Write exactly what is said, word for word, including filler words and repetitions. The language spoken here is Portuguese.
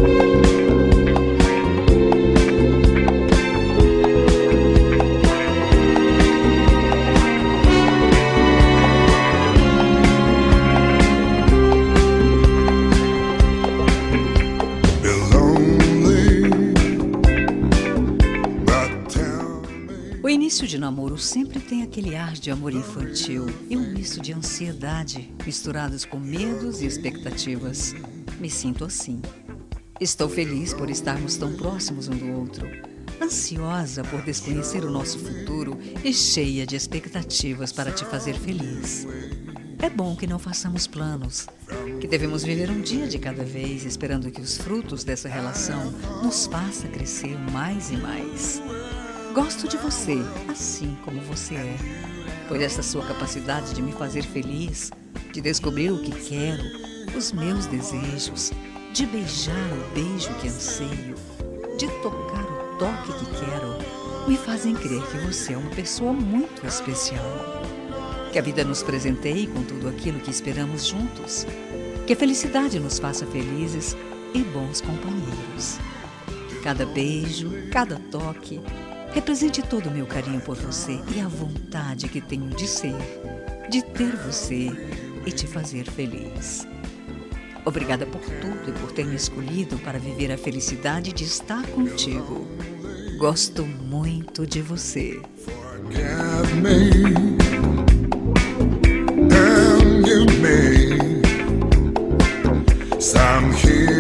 O início de namoro sempre tem aquele ar de amor infantil e um misto de ansiedade, misturados com medos e expectativas. Me sinto assim. Estou feliz por estarmos tão próximos um do outro, ansiosa por desconhecer o nosso futuro e cheia de expectativas para te fazer feliz. É bom que não façamos planos, que devemos viver um dia de cada vez, esperando que os frutos dessa relação nos façam crescer mais e mais. Gosto de você, assim como você é, pois essa sua capacidade de me fazer feliz, de descobrir o que quero, os meus desejos, de beijar o beijo que anseio, de tocar o toque que quero, me fazem crer que você é uma pessoa muito especial. Que a vida nos presenteie com tudo aquilo que esperamos juntos, que a felicidade nos faça felizes e bons companheiros. Que cada beijo, cada toque, represente todo o meu carinho por você e a vontade que tenho de ser, de ter você e te fazer feliz. Obrigada por tudo e por ter me escolhido para viver a felicidade de estar contigo. Gosto muito de você. Forgive me, and you may. So I'm here.